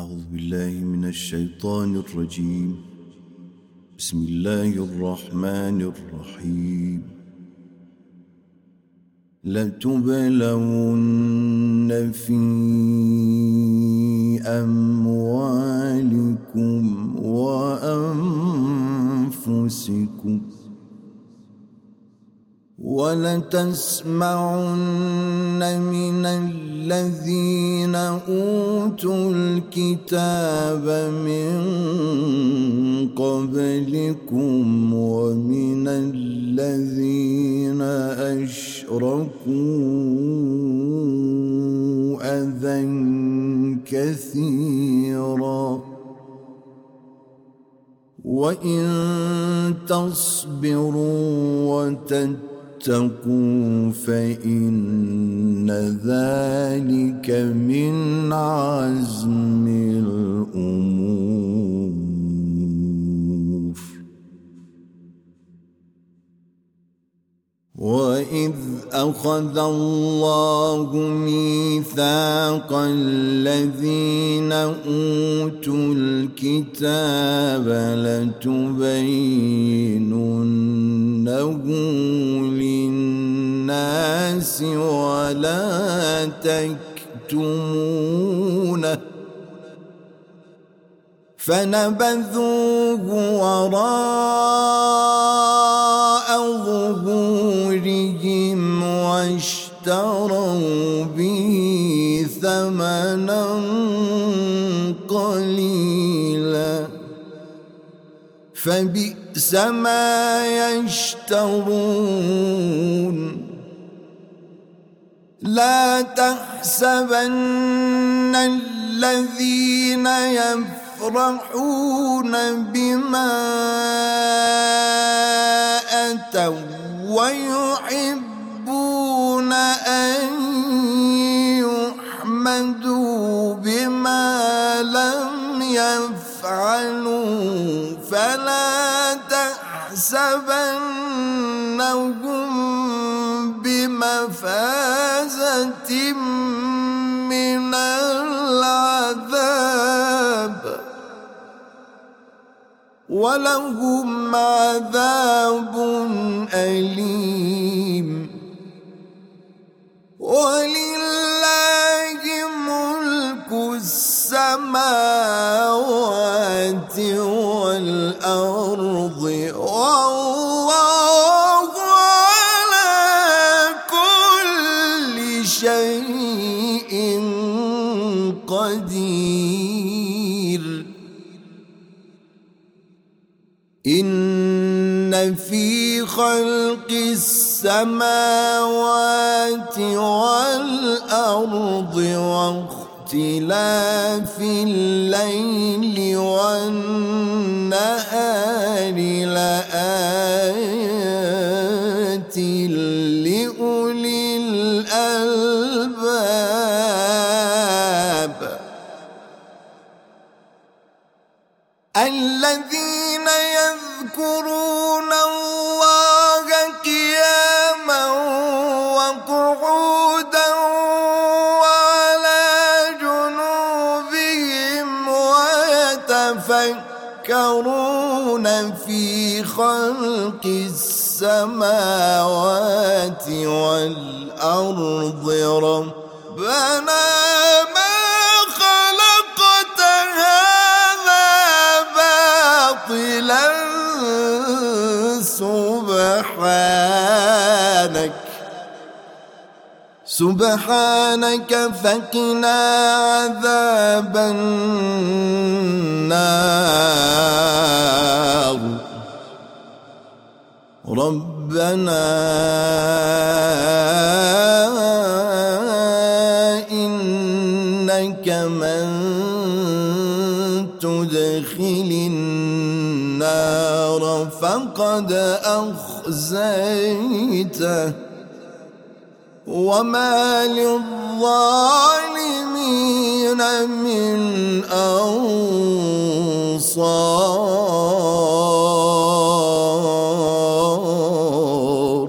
أعوذ بالله من الشيطان الرجيم. بسم الله الرحمن الرحيم. لتبلون في أموالكم وأنفسكم ولتسمعن من الذين أوتوا الكتاب من قبلكم ومن الذين أشركوا أذى كثيرا وإن تصبروا وتتقوا فإن ذلك من عزم الأمور. وإذ أخذ الله ميثاق الذين أوتوا الكتاب لتبيننه للناس ولا تكتمونه فنبذوه وراء ظهورهم واشتروا به ثمنا قليلا فبئس ما يشترون. لا تحسبن الذين يفرحون بما أتوا ويحبون أن يحمدوا بما لم يفعلوا فلا تحسبنهم بمفازة من العذاب ولهم عذاب أليم. ولله ملك السماوات والأرض والله على كل شيء قدير. إن في خلق السماوات والأرض واختلاف الليل والنهار لآيات لأولي الألباب الذين يذكرون الله قياما وقعودا وعلى جنوبهم ويتفكرون في خلق السماوات والأرض ربنا ما خلقت هذا باطلا سبحانك فقنا عذاب النار. ربنا إنك من تدخل النار فقد أخزيته وما للظالمين من أنصار.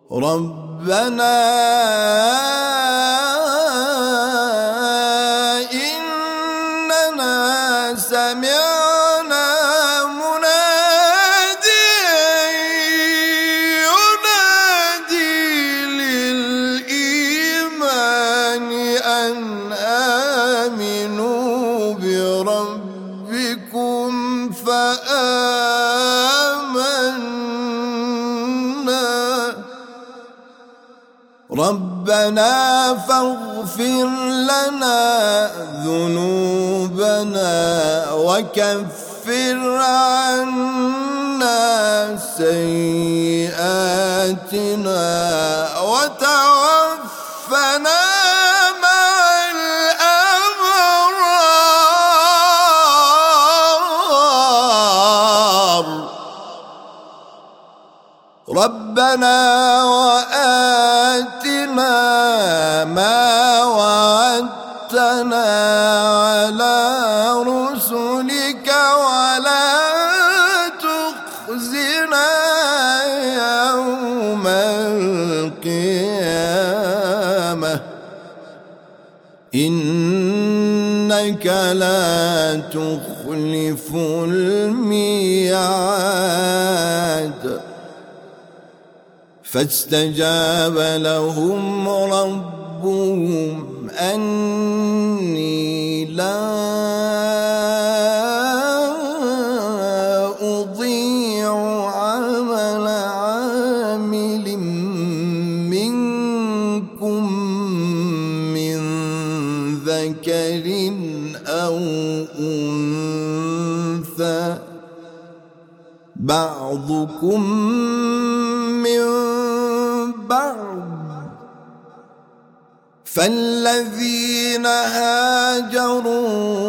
ربنا ربنا سمعنا مناديا ينادي للإيمان أن آمنوا بربكم فآمنا ربنا فاغفر لنا ذنوبنا وكفر عنا سيئاتنا وتوفنا مع الأبرار ربنا وآتنا ما وعدتنا على رسلك ولا تخزنا يوم القيامة إنك لا تخلف الميعاد فاستجاب لهم ربهم أني لا أضيع عمل عامل منكم من ذكر أو أنثى بعضكم من بعض فالذين هاجروا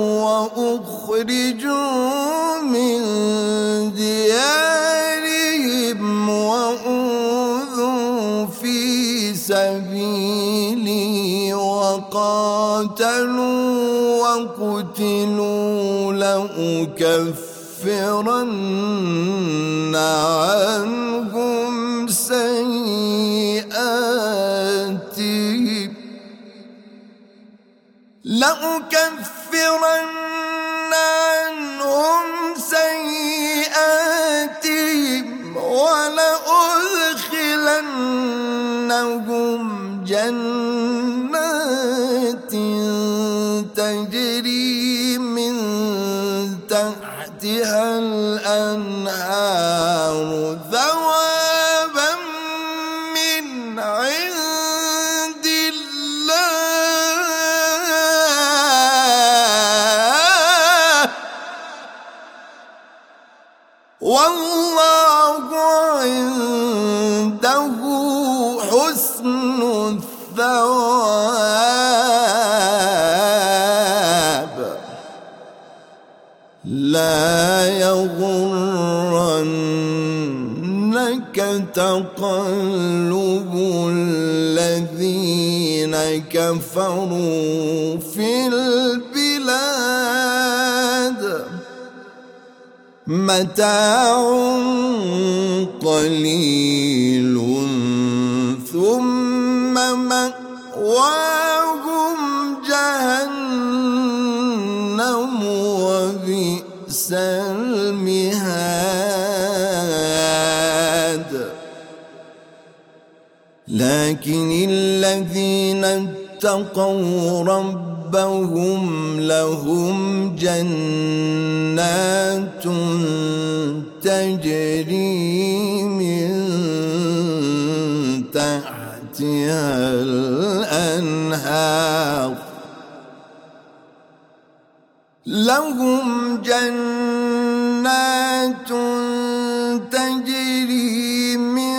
وأخرجوا من ديارهم وأوذوا في سبيلي وقاتلوا وقتلوا لأكفرن عنهم سيئاتهم ولأدخلنهم جنات تجري من تحتها الأنهار ثوابا من عند الله والله عنده حسن الثواب لا يغرنك تقلب الذين كفروا في البلاد متاع قليل ثم مأواهم جهنم وبئس المهاد لكن الذين اتقوا ربهم لهم جنات تجري من تحتها الأنهار لهم جنات تجري من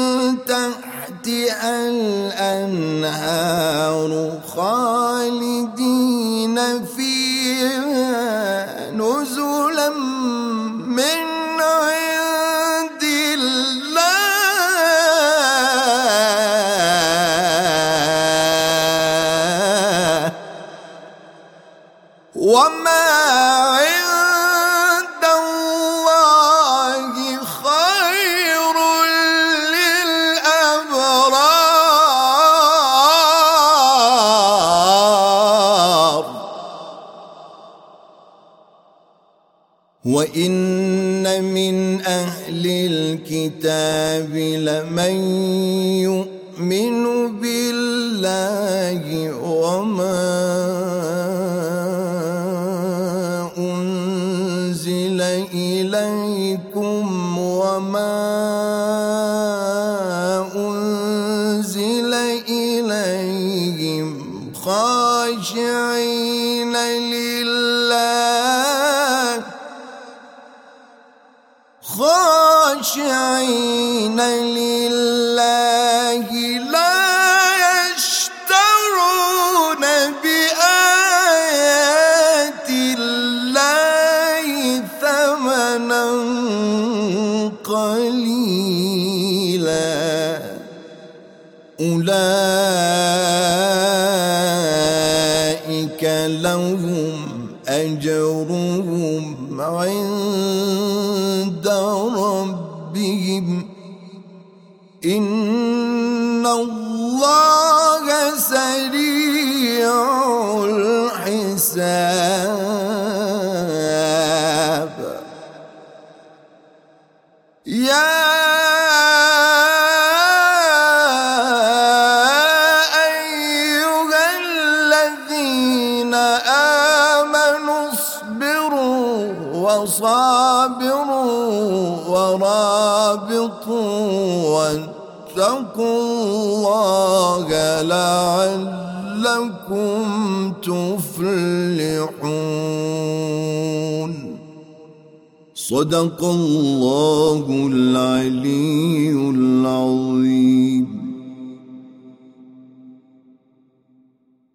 تحتها الأنهار خالدين فيها نزلا من عند الله وما عند الله خير للأبرار وإن من أهل الكتاب لمن يؤمن بالله وما أنزل إليكم وما أنزل إليهم خاشعين لله لا يشترون بآيات الله ثمنا قليلا أولئك لهم أجرهم عند ربهم إن الله سريع الحساب يا أيها الذين آمنوا اصبروا وصابروا ورابطوا واتقوا الله لعلكم تفلحون صدق الله العلي العظيم.